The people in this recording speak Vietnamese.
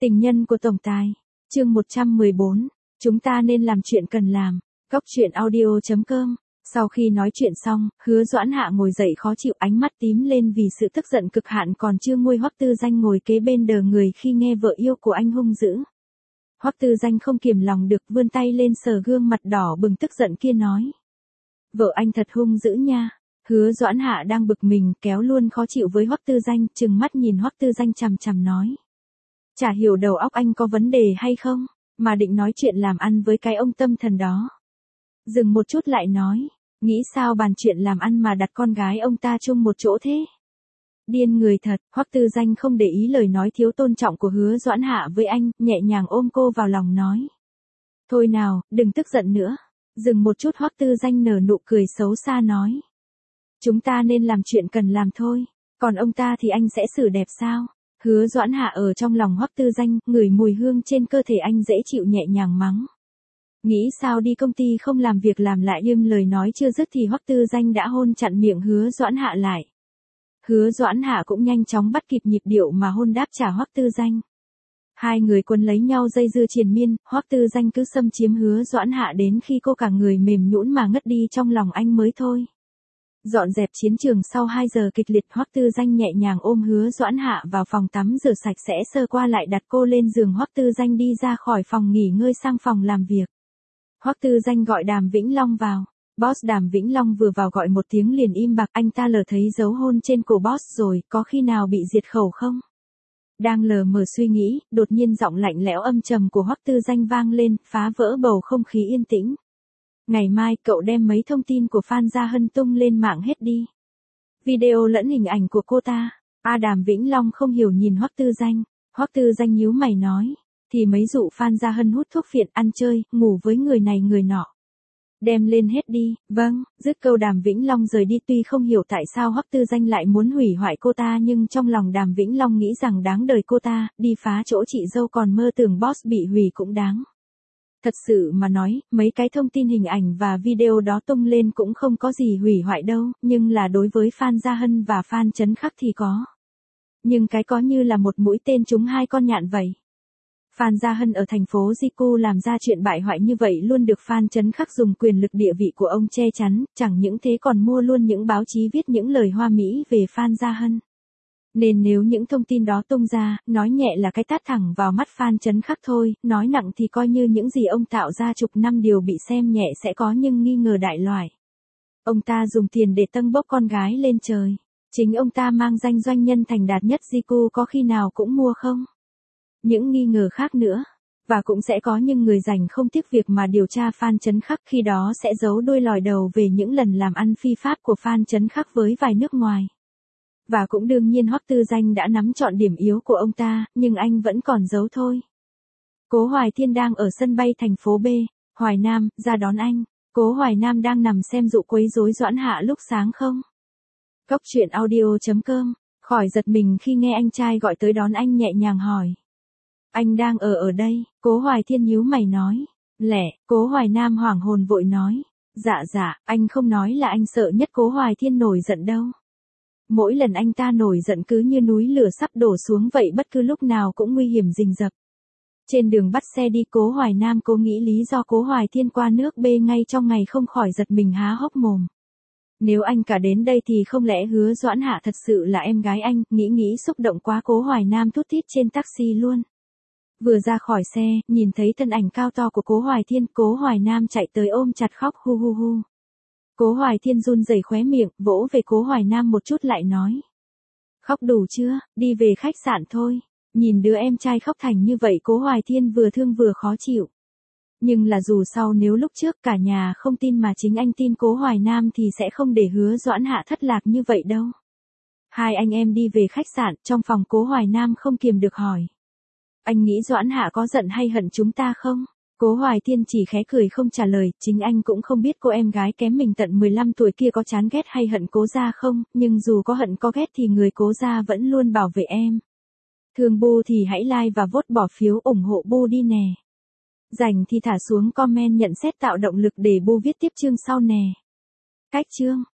Tình nhân của tổng tài. Chương 114. Chúng ta nên làm chuyện cần làm. Góc truyện audio.com. Sau khi nói chuyện xong, Hứa Doãn Hạ ngồi dậy khó chịu, ánh mắt tím lên vì sự tức giận cực hạn, còn chưa nguôi. Hoắc Tư Danh ngồi kế bên đờ người khi nghe vợ yêu của anh hung dữ. Hoắc Tư Danh không kiềm lòng được, vươn tay lên sờ gương mặt đỏ bừng tức giận kia nói: Vợ anh thật hung dữ nha. Hứa Doãn Hạ đang bực mình, kéo luôn khó chịu với Hoắc Tư Danh, trừng mắt nhìn Hoắc Tư Danh chằm chằm nói: Chả hiểu đầu óc anh có vấn đề hay không, mà định nói chuyện làm ăn với cái ông tâm thần đó. Dừng một chút lại nói: Nghĩ sao bàn chuyện làm ăn mà đặt con gái ông ta chung một chỗ thế? Điên người thật. Hoắc Tư Danh không để ý lời nói thiếu tôn trọng của Hứa Doãn Hạ với anh, nhẹ nhàng ôm cô vào lòng nói: Thôi nào, đừng tức giận nữa. Dừng một chút, Hoắc Tư Danh nở nụ cười xấu xa nói: Chúng ta nên làm chuyện cần làm thôi, còn ông ta thì anh sẽ xử đẹp sao? Hứa Doãn Hạ ở trong lòng Hoắc Tư Danh, ngửi mùi hương trên cơ thể anh dễ chịu, nhẹ nhàng mắng: Nghĩ sao đi công ty không làm việc làm lại im. Lời nói chưa dứt thì Hoắc Tư Danh đã hôn chặn miệng Hứa Doãn Hạ lại. Hứa Doãn Hạ cũng nhanh chóng bắt kịp nhịp điệu mà hôn đáp trả Hoắc Tư Danh. Hai người quấn lấy nhau dây dưa triền miên, Hoắc Tư Danh cứ xâm chiếm Hứa Doãn Hạ đến khi cô cả người mềm nhũn mà ngất đi trong lòng anh mới thôi. Dọn dẹp chiến trường sau 2 giờ kịch liệt, Hoắc Tư Danh nhẹ nhàng ôm Hứa Doãn Hạ vào phòng tắm rửa sạch sẽ sơ qua lại đặt cô lên giường. Hoắc Tư Danh đi ra khỏi phòng nghỉ ngơi sang phòng làm việc. Hoắc Tư Danh gọi Đàm Vĩnh Long vào. Boss. Đàm Vĩnh Long vừa vào gọi một tiếng liền im bặt, anh ta lờ thấy dấu hôn trên cổ boss rồi, có khi nào bị diệt khẩu không? Đang lờ mờ suy nghĩ, đột nhiên giọng lạnh lẽo âm trầm của Hoắc Tư Danh vang lên, phá vỡ bầu không khí yên tĩnh. Ngày mai cậu đem mấy thông tin của Phan Gia Hân tung lên mạng hết đi. Video lẫn hình ảnh của cô ta. Đàm Vĩnh Long không hiểu nhìn Hoắc Tư Danh. Hoắc Tư Danh nhíu mày nói: Thì mấy dụ Phan Gia Hân hút thuốc phiện, ăn chơi, ngủ với người này người nọ. Đem lên hết đi. Vâng. Dứt câu Đàm Vĩnh Long rời đi. Tuy không hiểu tại sao Hoắc Tư Danh lại muốn hủy hoại cô ta, nhưng trong lòng Đàm Vĩnh Long nghĩ rằng đáng đời cô ta, đi phá chỗ chị dâu còn mơ tưởng boss bị hủy cũng đáng. Thật sự mà nói, mấy cái thông tin hình ảnh và video đó tung lên cũng không có gì hủy hoại đâu, nhưng là đối với Phan Gia Hân và Phan Chấn Khắc thì có. Nhưng cái có như là một mũi tên trúng 2 con nhạn vậy. Phan Gia Hân ở thành phố Jiku làm ra chuyện bại hoại như vậy luôn được Phan Chấn Khắc dùng quyền lực địa vị của ông che chắn, chẳng những thế còn mua luôn những báo chí viết những lời hoa mỹ về Phan Gia Hân. Nên nếu những thông tin đó tung ra, nói nhẹ là cái tát thẳng vào mắt Phan Chấn Khắc thôi, nói nặng thì coi như những gì ông tạo ra chục năm điều bị xem nhẹ sẽ có nhưng nghi ngờ đại loại. Ông ta dùng tiền để tâng bốc con gái lên trời. Chính ông ta mang danh doanh nhân thành đạt nhất Jiku có khi nào cũng mua không? Những nghi ngờ khác nữa. Và cũng sẽ có những người rảnh không tiếc việc mà điều tra Phan Chấn Khắc, khi đó sẽ giấu đuôi lòi đầu về những lần làm ăn phi pháp của Phan Chấn Khắc với vài nước ngoài. Và cũng đương nhiên Hoắc Tư Danh đã nắm trọn điểm yếu của ông ta, nhưng anh vẫn còn giấu thôi. Cố Hoài Thiên đang ở sân bay thành phố B, Hoài Nam, ra đón anh. Cố Hoài Nam đang nằm xem dụ quấy rối Doãn Hạ lúc sáng không? Góc truyện audio.com. Khỏi giật mình khi nghe anh trai gọi tới đón anh, nhẹ nhàng hỏi: Anh đang ở đây? Cố Hoài Thiên nhíu mày nói. Lẻ. Cố Hoài Nam hoảng hồn vội nói: Dạ, anh không nói là anh sợ nhất Cố Hoài Thiên nổi giận đâu. Mỗi lần anh ta nổi giận cứ như núi lửa sắp đổ xuống vậy, bất cứ lúc nào cũng nguy hiểm rình rập. Trên đường bắt xe đi, Cố Hoài Nam cố nghĩ lý do Cố Hoài Thiên qua nước B ngay trong ngày không khỏi giật mình há hốc mồm. Nếu anh cả đến đây thì không lẽ Hứa Doãn Hạ thật sự là em gái anh? Nghĩ xúc động quá, Cố Hoài Nam thút thít trên taxi luôn. Vừa ra khỏi xe, nhìn thấy thân ảnh cao to của Cố Hoài Thiên, Cố Hoài Nam chạy tới ôm chặt khóc hu hu hu. Cố Hoài Thiên run rẩy khóe miệng, vỗ về Cố Hoài Nam một chút lại nói: Khóc đủ chưa, đi về khách sạn thôi. Nhìn đứa em trai khóc thành như vậy, Cố Hoài Thiên vừa thương vừa khó chịu. Nhưng là dù sau nếu lúc trước cả nhà không tin mà chính anh tin Cố Hoài Nam thì sẽ không để Hứa Doãn Hạ thất lạc như vậy đâu. Hai anh em đi về khách sạn, trong phòng Cố Hoài Nam không kiềm được hỏi: Anh nghĩ Doãn Hạ có giận hay hận chúng ta không? Cố Hoài Thiên chỉ khẽ cười không trả lời, chính anh cũng không biết cô em gái kém mình tận 15 tuổi kia có chán ghét hay hận Cố gia không, nhưng dù có hận có ghét thì người Cố gia vẫn luôn bảo vệ em. Thương Bu thì hãy like và vote bỏ phiếu ủng hộ Bu đi nè. Rảnh thì thả xuống comment nhận xét tạo động lực để Bu viết tiếp chương sau nè. Cách chương